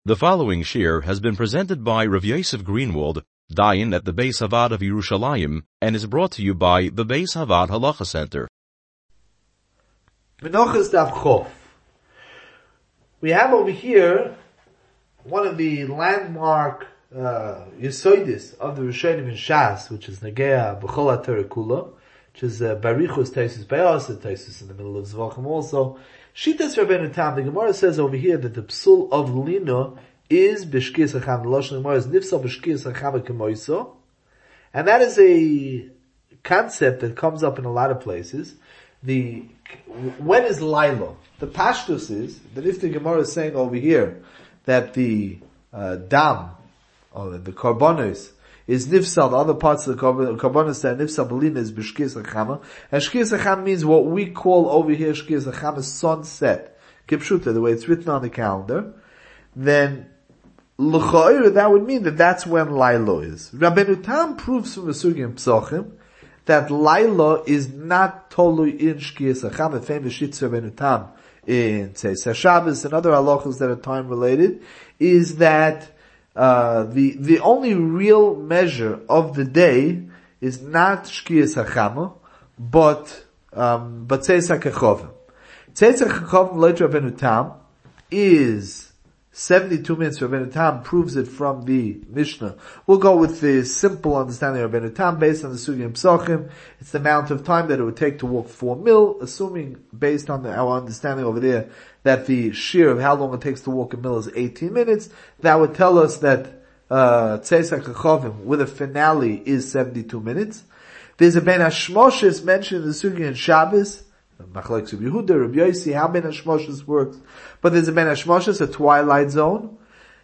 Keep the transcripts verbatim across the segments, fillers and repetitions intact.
The following shir has been presented by Rav Yosef Greenwald, Dayan at the Beis Havad of Yerushalayim, and is brought to you by the Beis Havad Halacha Center. Menachos Daf Chof. We have over here one of the landmark uh, Yesoidis of the Rishonim in Shas, which is Negea B'chol HaTorah Kula, which is uh, Barichus Taisus Bayos, Taisus in the middle of Zvachim also. Shitas Rabbeinu Tam, the Gemara says over here that the psul of lino is b'shkiyas hacham. The Lashon Gemara is nifsal b'shkiyas hacham k'moiso, and that is a concept that comes up in a lot of places. The when is lilo? The pashtus is that if the Gemara is saying over here that the uh, dam or the karbonos is nifsal, the other parts of the karbonos that nifsal belina is b'shkiyas hacham, and shkiyas hacham means what we call over here shkiyas hacham is sunset, kipshuta, the way it's written on the calendar. Then l'cha'ira, that would mean that that's when Lilo is. Rabbeinu Tam proves from the Sugi and Psochim that Lilo is not totally in shkiyas hacham. The famous shitz Rabbeinu Tam in Tzeis Shabbos and other halachos that are time related is that Uh, the, the only real measure of the day is not Shkiyas HaChama, but, um, but Tzeis HaKechovim. Tzeis HaKechovim Leit Rabbeinu Tam is seventy-two minutes. Rabbeinu Tam proves it from the Mishnah. We'll go with the simple understanding of Rabbeinu Tam based on the Sugi and Psochim. It's the amount of time that it would take to walk four mil, assuming based on the, our understanding over there that the shear of how long it takes to walk a mil is eighteen minutes. That would tell us that uh Tzeis HaKechovim with a finale is seventy-two minutes. There's a Ben Hashmoshes mentioned in the Sugi and Shabbos. Machlokes Rabbi Yehuda, Rabbi Yossi, how Ben Hashmoshes works. But there's a Ben Hashmoshes, a twilight zone.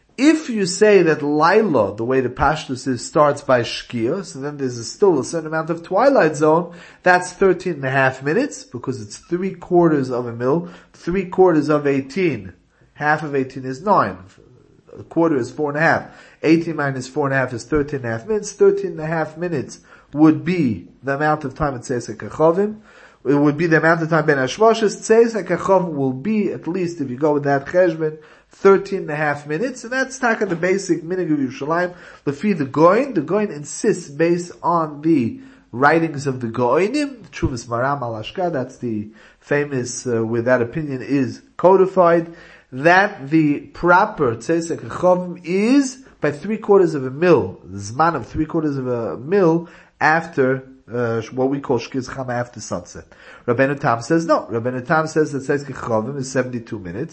If you say that Laila, the way the Pashtus is, starts by Shkia, so then there's a still a certain amount of twilight zone, that's thirteen and a half minutes, because it's three quarters of a mil, three quarters of eighteen. Half of eighteen is nine. A quarter is four and a half. eighteen minus four and a half is thirteen and a half minutes. thirteen and a half minutes would be the amount of time it says HaKechovim. It would be the amount of time Ben Hashmoshes. Tzeis HaKechovim will be, at least if you go with that cheshbon, thirteen and a half minutes, and that's taka the basic minig of Yerushalayim. Lefi the Goin, the Goin insists based on the writings of the Goinim, Chuvas Maram al Ashka, that's the famous, uh, where that opinion is codified, that the proper Tzeis HaKechovim is by three quarters of a mil, the zman of three quarters of a mil after Uh, what we call Shkiyas Chama after sunset. Rabbeinu Tam says no. Rabbeinu Tam says that Tzeis HaKechovim is seventy-two minutes.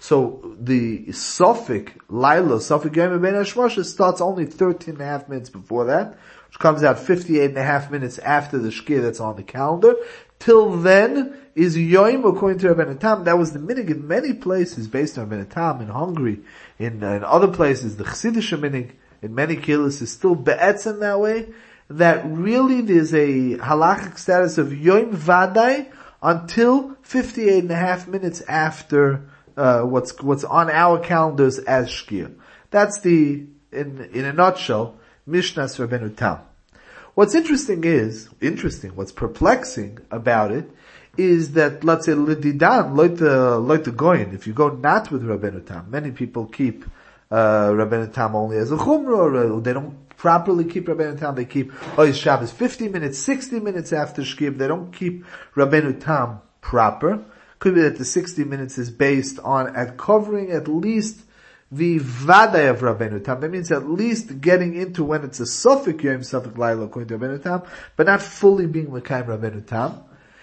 So the Sofik, Laila, Sofik Yom Ben Hashmoshes starts only thirteen and a half minutes before that, which comes out fifty-eight and a half minutes after the Shkiyah that's on the calendar. Till then is Yom, according to Rabbeinu Tam. That was the minig in many places based on Rabbeinu Tam, in Hungary, in, uh, in other places, the Chassidish minig, in many kilos is still be'etzem that way, that really there's a halachic status of Yom Vadai until fifty-eight and a half minutes after uh, what's what's on our calendars as Shkia. That's the, in in a nutshell, Mishnah's Rabbeinu Tam. What's interesting is, interesting, what's perplexing about it is that, let's say, L'didan, like the, like the Goyin, if you go not with Rabbeinu Tam, many people keep uh, Rabbeinu Tam only as a Chumrah, or they don't properly keep Rabbeinu Tam, they keep Ois Shabbos fifty minutes, sixty minutes after Shkib, they don't keep Rabbeinu Tam proper. Could be that the sixty minutes is based on at covering at least the Vadai of Rabbeinu Tam. That means at least getting into when it's a Sofik Yom, Sofik Laila according to Rabbeinu Tam, but not fully being Mekayim Rabbeinu Tam.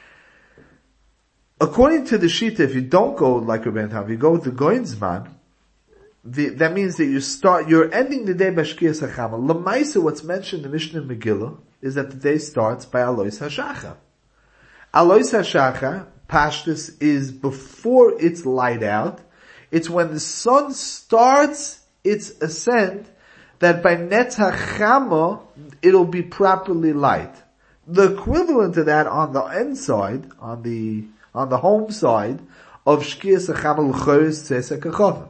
According to the Shita, if you don't go like Rabbeinu Tam, if you go with the Goyin Zman, The, that means that you start, you're ending the day by Shkiyas HaChama. L'maisa, what's mentioned in the Mishnah Megillah, is that the day starts by Alois HaShacha. Alois HaShacha, Pashtus, is before it's light out. It's when the sun starts its ascent that by Netz HaChama, it'll be properly light. The equivalent to that on the end side, on the, on the home side of Shkiyas HaChama L'choris Tzeis HaKechovim.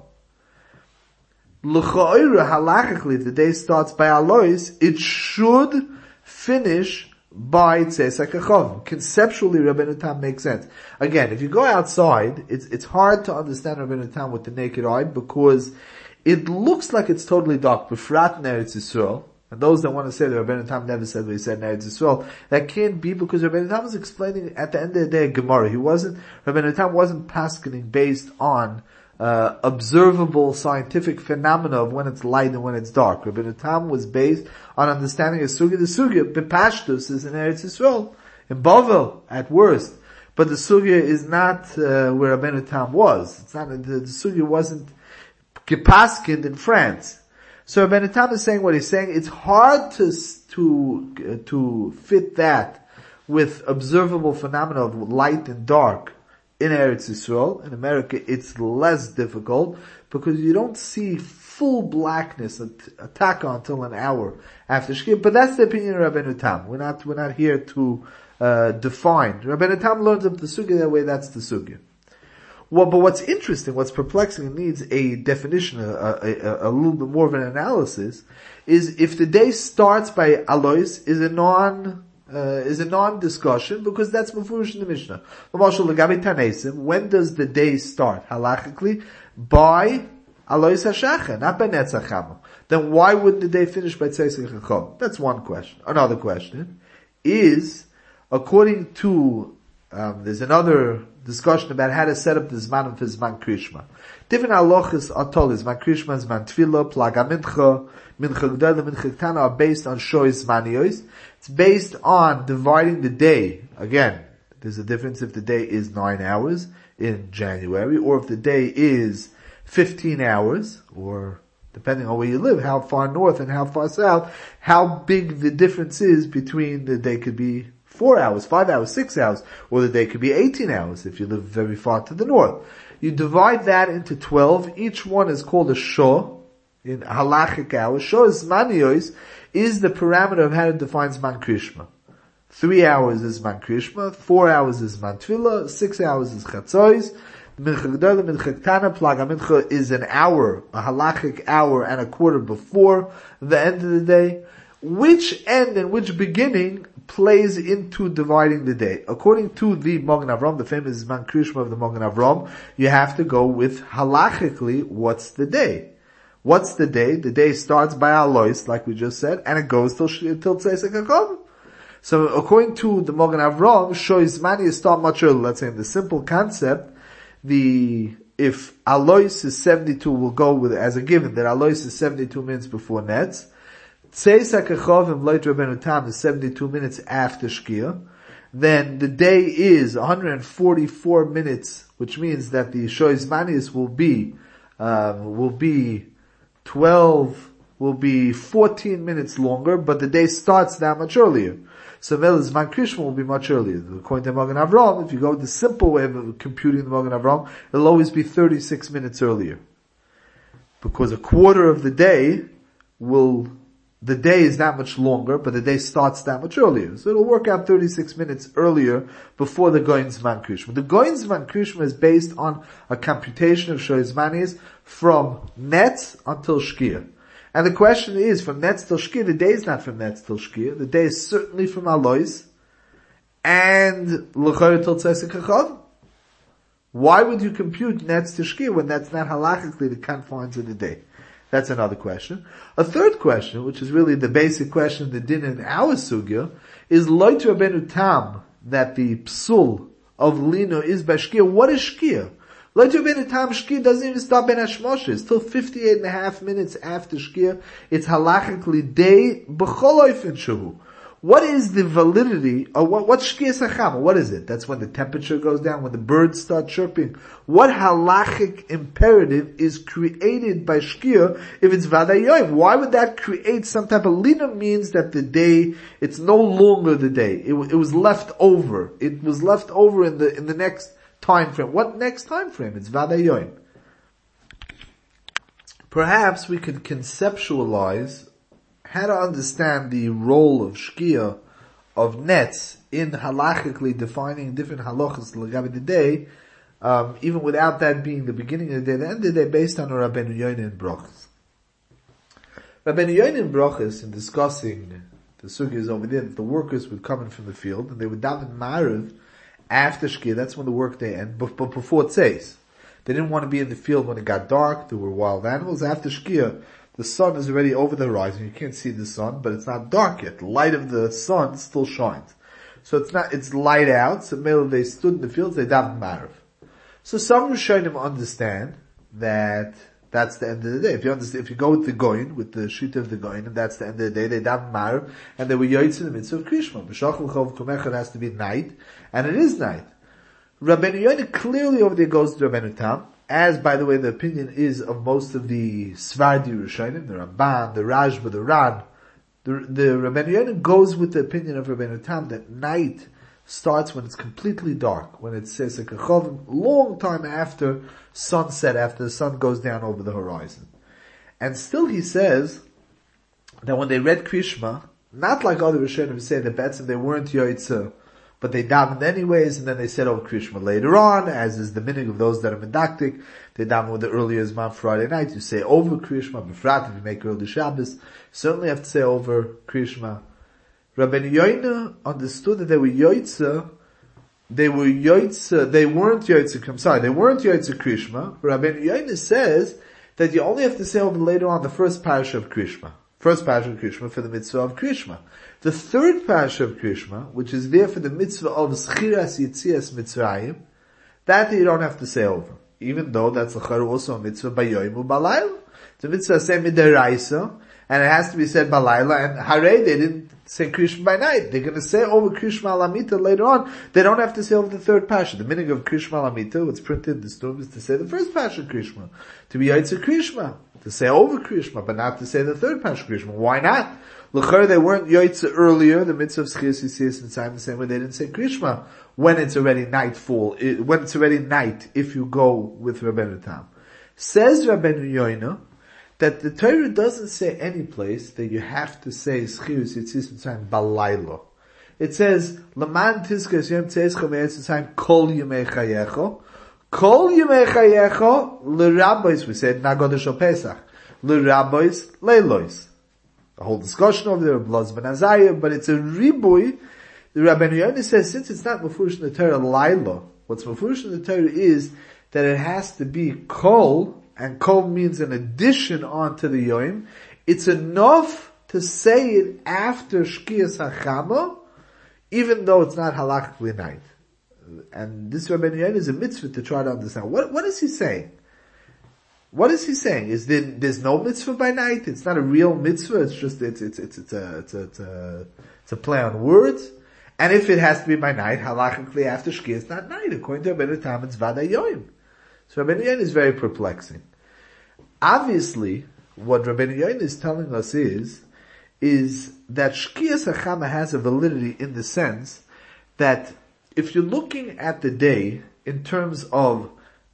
L'cha'ira, halachically, if the day starts by Alois, it should finish by Tzeis HaKechovim. Conceptually, Rabbeinu Tam makes sense. Again, if you go outside, it's, it's hard to understand Rabbeinu Tam with the naked eye, because it looks like it's totally dark. Befrat in Eretz Yisrael, and those that want to say that Rabbeinu Tam never said what he said in Eretz Yisrael, that can't be because Rabbeinu Tam was explaining at the end of the day Gemara. He wasn't, Rabbeinu Tam wasn't paskening based on uh, observable scientific phenomena of when it's light and when it's dark. Rabbeinu Tam was based on understanding a sugya. The sugya, Bepashtus, is in Eretz Yisrael, in Bavel, at worst. But the sugya is not uh, where Rabbeinu Tam was. It's not, the, the sugya wasn't gepaskind in France. So Rabbeinu Tam is saying what he's saying. It's hard to to uh, to fit that with observable phenomena of light and dark in Eretz Yisrael. In America, it's less difficult because you don't see full blackness attack until an hour after Shkia. But that's the opinion of Rabbeinu Tam. We're not we're not here to uh define. Rabbeinu Tam learns of the sugya that way. That's the sugya. Well, but what's interesting, what's perplexing, and needs a definition, a, a, a, a little bit more of an analysis, is if the day starts by alois, is a non, uh, is a non-discussion, because that's mafurish in the Mishnah. When does the day start? Halachically, by alois hashacha, not by netzachama. Then why wouldn't the day finish by tzeisach chacham? That's one question. Another question is, according to, um, there's another discussion about how to set up the Zmanim for Zman Krishma. Different halachas are told. Zman Krishma, Zman Tefillah, Plaga Mincha, Mincha G'dayla, Mincha Ktana are based on Shoy Zmaniyos. It's based on dividing the day. Again, there's a difference if the day is nine hours in January, or if the day is fifteen hours, or depending on where you live, how far north and how far south, how big the difference is between the day could be four hours, five hours, six hours, or the day could be eighteen hours if you live very far to the north. You divide that into twelve. Each one is called a shah in halachic hours. Shah Zmaniyos is the parameter of how to define Zman Krishma. Three hours is Zman Krishma, four hours is Zman Tefillah, six hours is Chatzois. Mincha G'dayla, Mincha Ktana, Plaga Mincha is an hour, a halachic hour and a quarter before the end of the day. Which end and which beginning plays into dividing the day? According to the Magen Avram, the famous Zman Krishma of the Magen Avram, you have to go with halachically, what's the day? What's the day? The day starts by Alois, like we just said, and it goes till till Tzeisach HaKav. So according to the Magen Avram, Shoy Zmani is start much earlier. Let's say in the simple concept, the if Alois is seventy-two, we'll go with it as a given that Alois is seventy-two minutes before Netz. Tzeisach HaKav and Leit Rabbeinu Tam is seventy-two minutes after Shkia. Then the day is one hundred forty-four minutes, which means that the Shoy Zmanis will be, um, will be twelve, will be fourteen minutes longer, but the day starts that much earlier. So Mel Zman Krishma will be much earlier. According to Magen Avram, if you go with the simple way of computing the Magen Avram, it'll always be thirty-six minutes earlier. Because a quarter of the day will, the day is that much longer, but the day starts that much earlier. So it'll work out thirty-six minutes earlier before the Goyin Zman Krishma. The Goyin Zman Krishma is based on a computation of Shoy Zmanis from Netz until Shkia. And the question is, from Netz till Shkia, the day is not from Netz till Shkia. The day is certainly from Alois and L'chayr till Tzeisach HaKav. Why would you compute Netz to Shkia when that's not halachically the confines of the day? That's another question. A third question, which is really the basic question, the din in our sugya, is Leit Rabbeinu Tam, that the psul of Lino is by Shkia. What is Shkia? Leit Rabbeinu Tam, Shkia doesn't even start Ben Hashmoshes. Till fifty-eight and a half minutes after Shkia, it's halachically day, b'chol oifen shehu. What is the validity, or what, what's Shkia Sachama? What is it? That's when the temperature goes down, when the birds start chirping. What halachic imperative is created by Shkia if it's Vadayoim? Why would that create some type of lina? Means that the day, it's no longer the day. It, it was left over. It was left over in the, in the next time frame. What next time frame? It's Vadayoim. Perhaps we could conceptualize how to understand the role of Shkia, of Netz, in halachically defining different halachas l'gabi the day, um, even without that being the beginning of the day, the end of the day, based on Rabbeinu Yoina in Brachas. Rabbeinu Yoina in Brachas, in discussing the sugyas over there, that the workers would come in from the field, and they would daven Ma'ariv after Shkia, that's when the work day ends, but, but before Tzeis. They didn't want to be in the field when it got dark. There were wild animals. After Shkia, the sun is already over the horizon. You can't see the sun, but it's not dark yet. The light of the sun still shines. So it's not, it's light out. So maybe they stood in the fields, they davened Ma'ariv. So some Rishonim understand that that's the end of the day. If you understand, if you go with the Goyin, with the Shita of the Goyin, and that's the end of the day, they daven Ma'ariv, and they were Yoitz in the mitzvah of Krishma. B'shachol chov kumechad has to be night, and it is night. Rabbeinu Yoina clearly over there goes to Rabbeinu Tam, as by the way the opinion is of most of the Svardi Rishonim, the Ramban, the Rajba, the Ran. The, the Rabbeinu Yoina goes with the opinion of Rabbeinu Tam that night starts when it's completely dark, when it says a kachovim, long time after sunset, after the sun goes down over the horizon. And still he says that when they read Krishma, not like other Rishonim who say that Betzim they weren't Yoitza, but they davened anyways, and then they said over Krishma later on, as is the meaning of those that are medactic. They daven with the earlier Zman Friday night. You say over Krishma, Befrat, if you make early Shabbos, certainly have to say over Krishma. Rabbeinu Yoina understood that they were Yoitza, they were Yoitza, they weren't Yoitza, I'm sorry, they weren't Yoitza Krishma. Rabbeinu Yoina says that you only have to say over later on the first parasha of Krishma. First parasha of Krishma for the mitzvah of Krishma. The third parasha of Krishma, which is there for the mitzvah of Schiras Yitzias Mitzrayim, that you don't have to say over. Even though that's also a mitzvah by Yoim u Balayla. It's a mitzvah say midaraisa, and it has to be said Balayla, and Hare, they didn't say Krishma by night. They're going to say over Krishma Alamita later on. They don't have to say over the third parasha. The meaning of Krishma Alamita, what's printed in the storm, is to say the first parasha Krishma. To be Yaitza Krishma. To say over Krishma, but not to say the third parasha Krishma. Why not? L'chor, they weren't Yaitza earlier, the mitzvah of Schias Yitzias and Simon, the same way they didn't say Krishma when it's already nightfall, when it's already night, if you go with Rabbeinu Tam. Says Rabbeinu Yoina, that the Torah doesn't say any place that you have to say Schius Yitzis Mitzrayim Balaylo. It says, Laman Tizkas Yom Tzeischo Me'etz Mitzrayim Kol Yemei Chayecho. Kol Yemei Chayecho, L'Rabbis, we said, Nagodesh O Pesach. L'Rabbis, Leilois. A whole discussion over there, Blaz Ben Azariah, but it's a ribui. The Rabbeinu Yoina says, since it's not Mefurish in the Torah Lailo, what's Mefurish in the Torah is that it has to be Kol, and Kol means an addition onto the Yoim. It's enough to say it after Shkias HaChama, even though it's not halachically night. And this Rabbeinu Yoina is a mitzvah to try to understand. What, what is he saying? What is he saying? Is there, there's no mitzvah by night? It's not a real mitzvah, it's just, it's, it's, it's, it's a, it's a, it's a, it's a play on words. And if it has to be by night, halachically after Shkia, it's not night. According to Rabbeinu Tam, it's Vada Yoim. So Rabbeinu Yoina is very perplexing. Obviously, what Rabbeinu Yoina is telling us is, is that Shkias HaChama has a validity in the sense that if you're looking at the day in terms of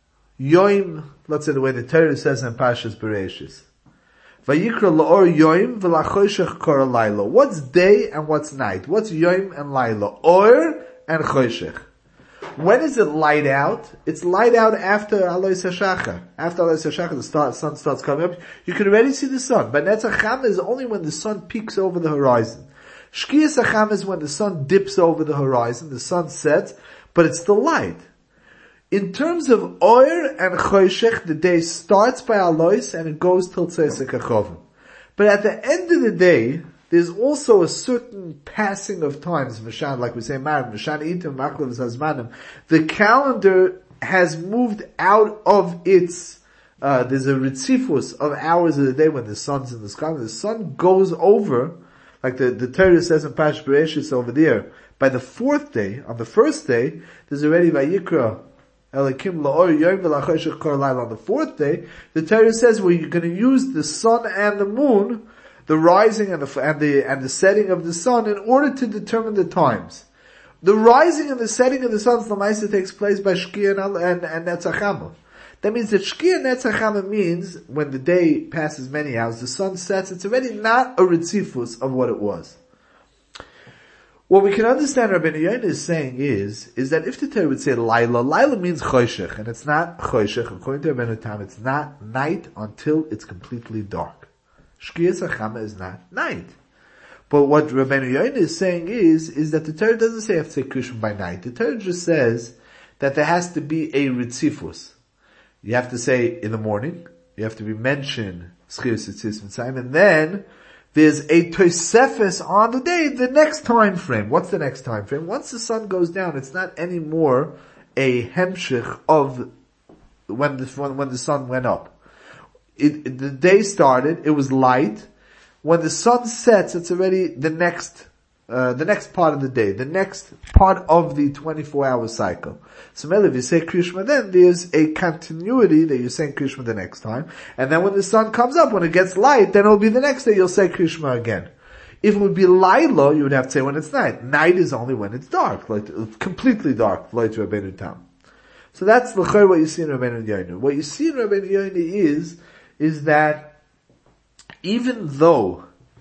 Yoim, let's say the way the Torah says in Parshas Bereshis, Vayikra la'or Yoim v'lachoshech kora lailo. What's day and what's night? What's Yoim and Lailo? Or and choshech. When is it light out? It's light out after Alois HaShachar. After Alois HaShachar, the start, sun starts coming up. You can already see the sun. But Netzach Chama is only when the sun peaks over the horizon. Shkias HaChama is when the sun dips over the horizon, the sun sets, but it's still light. In terms of Oir and Choshech, the day starts by Alois and it goes till Tzeitzei Kachovim. But at the end of the day, there's also a certain passing of times, Mashan, like we say, Marim, Mashan Itim, Maklav Zazmanim. The calendar has moved out of its, uh, there's a ritzifus of hours of the day when the sun's in the sky. When the sun goes over, like the, the Torah says in Pash Bereshis over there, by the fourth day, on the first day, there's already Vayikra, Elikim la'or yom v'lachoshech kor laila. On the fourth day, the Torah says well, you're going to use the sun and the moon, the rising and the, and the, and the setting of the sun in order to determine the times. The rising and the setting of the sun, Lamaisa, takes place by Shkia and, and, and Netzach Chama. That means that Shkia and Netzach Chama means when the day passes many hours, the sun sets, it's already not a ritzifus of what it was. What we can understand Rabbeinu Yoina is saying is, is that if the Torah would say Laila, Laila means Choshech, and it's not Choshech, according to Rabbeinu Tam, it's not night until it's completely dark. Shkias HaChama is not night. But what Rabbeinu Yoina is saying is, is that the Torah doesn't say you have to say Krishma by night. The Torah just says that there has to be a ritzifus. you have to say in the morning, you have to be mentioned Schiras Yitzis Mitzrayim, and then there's a Tosefes on the day, the next time frame. What's the next time frame? Once the sun goes down, it's not anymore a hemshich of when the, when, when the sun went up. It, it, the day started, it was light. When the sun sets, it's already the next Uh, the next part of the day, the next part of the twenty-four hour cycle. So if you say Krishma, then there's a continuity that you're saying Krishma the next time. And then when the sun comes up, when it gets light, then it'll be the next day you'll say Krishma again. If it would be Laila, you would have to say when it's night. Night is only when it's dark, like completely dark, like Rabbeinu Tam. So that's the chayr what you see in Rabbeinu Yoinu. What you see in Rabbeinu Yoinu is, is that even though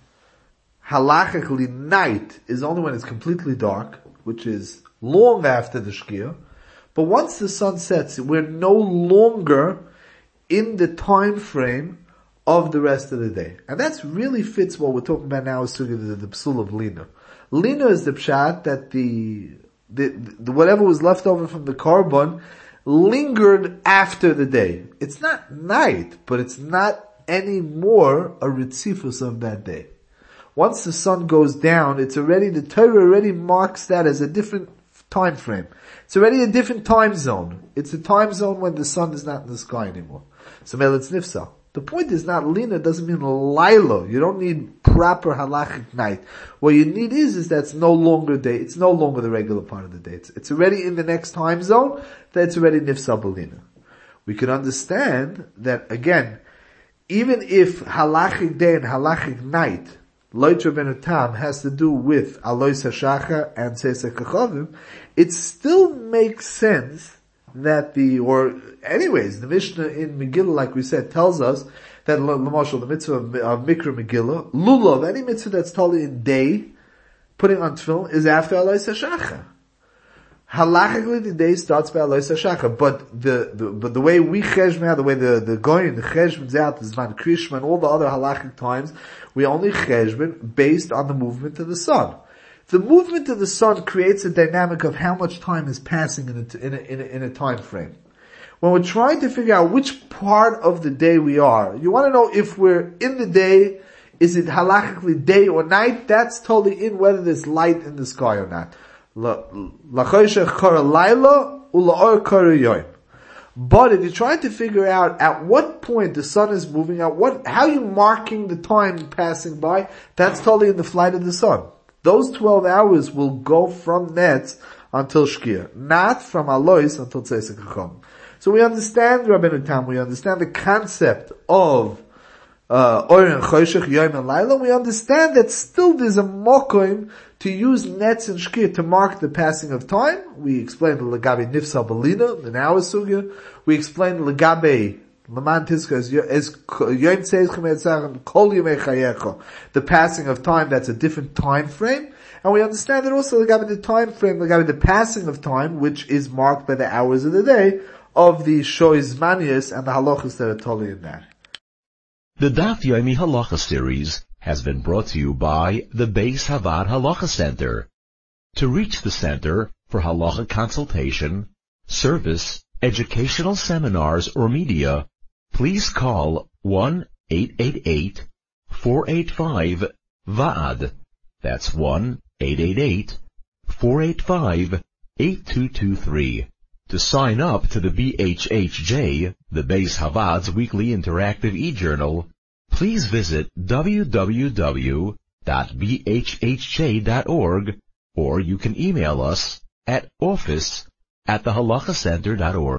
halachically night is only when it's completely dark, which is long after the Shkia, but once the sun sets, we're no longer in the time frame of the rest of the day. And that's really fits what we're talking about now, is the, the psul of Lina. Lina is the pshat that the, the, the, whatever was left over from the korban lingered after the day. It's not night, but it's not anymore a ritzifus of that day. Once the sun goes down, it's already, the Torah already marks that as a different time frame. It's already a different time zone. It's a time zone when the sun is not in the sky anymore. So it's nifsa. The point is not Lina doesn't mean Laila. You don't need proper halachic night. What you need is, is that it's no longer day. It's no longer the regular part of the day. It's, it's already in the next time zone. That it's already nifsa b'Lina. We can understand that again, even if halachic day and halachic night, Loit Rabbeinu Tam has to do with Alois HaShacha and Seisei Kachavim, it still makes sense that the, or anyways, the Mishnah in Megillah, like we said, tells us that L'moshel, the mitzvah of, of Mikra Megillah, Lulav, any mitzvah that's told in day, putting on tefillin, is after Alois HaShacha. Halachically, the day starts by Alois HaShacha, but the, the, but the way we cheshme out, the way the, the goyin, the cheshmen's out, the Zman Krishma, and all the other halachic times, we only cheshbon based on the movement of the sun. The movement of the sun creates a dynamic of how much time is passing in a, in a, in a, in a time frame. When we're trying to figure out which part of the day we are, you want to know if we're in the day, is it halachically day or night? That's totally in whether there's light in the sky or not. But if you're trying to figure out at what point the sun is moving out, what, how you marking the time passing by, that's totally in the flight of the sun. Those twelve hours will go from Netz until Shkia, not from Alois until Seisei Kachavim. So we understand Rabbeinu Tam, we understand the concept of uh, Oyer and Choshech, Yom and Laila. We understand that still there's a mokoim to use Netz and Shkia to mark the passing of time. We explained the Legabe Nifsa Belina, in our sugya. We explained Legabe Laman Tizka as Yom Tzeis Chametzach Kol Yomei Chayecha, the passing of time, that's a different time frame. And we understand that also Legabe the time frame, Legabe the passing of time, which is marked by the hours of the day, of the Shoiz Manias and the halachas that are totally in that. The Daf Yomi Halacha series has been brought to you by the Beis Havad Halacha Center. To reach the center for halacha consultation, service, educational seminars, or media, please call one eight eight eight, four eight five, V A D. That's one eight eight eight, four eight five, eight two two three. To sign up to the B H H J, the Beis Havad's weekly interactive e-journal, please visit w w w dot b h h j dot org, or you can email us at office at the halacha center dot org.